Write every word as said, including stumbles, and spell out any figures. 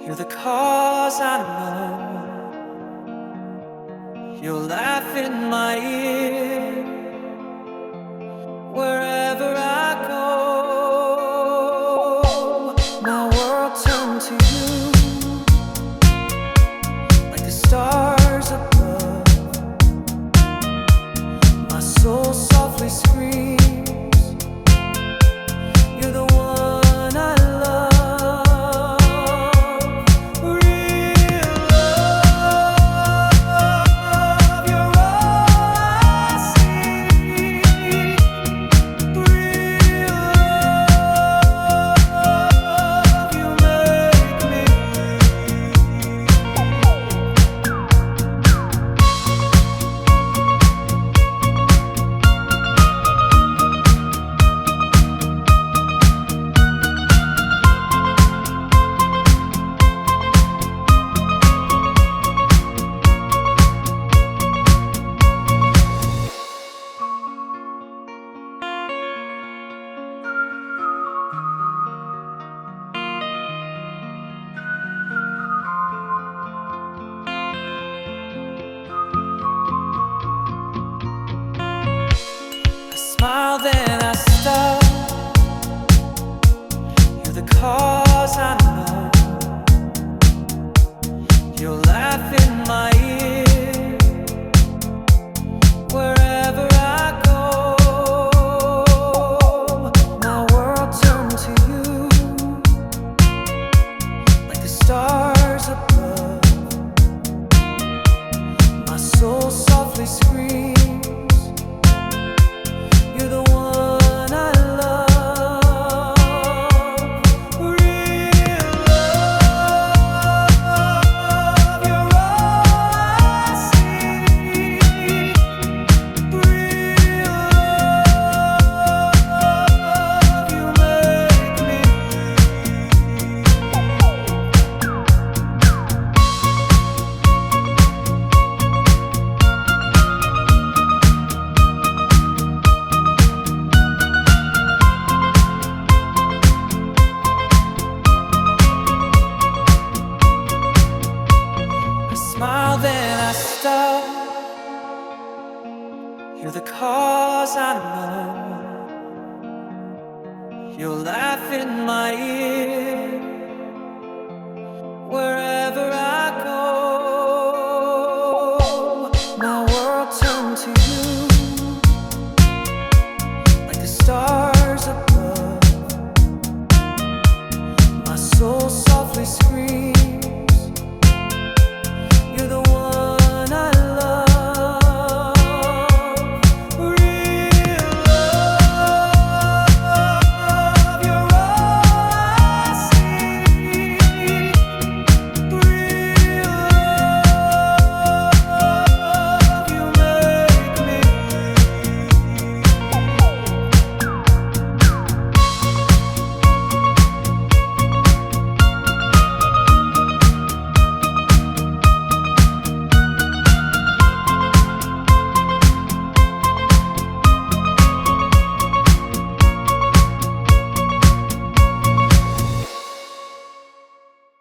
You're the cause I know. You'll laugh in my ear wherever I go. My world turned to you like the stars above. My soul softly screams. You're the one I love. Real love, you're all I see. Real love, you make me smile, then I stop. You're the cause I know. You'll laugh in my ear wherever I go. My world turned to you like the stars above. My soul softly screams. You're the one I love. Real love, you're all I see. Real love, you make me smile, then I stop. You're the cause I know. You'll laugh in my ear wherever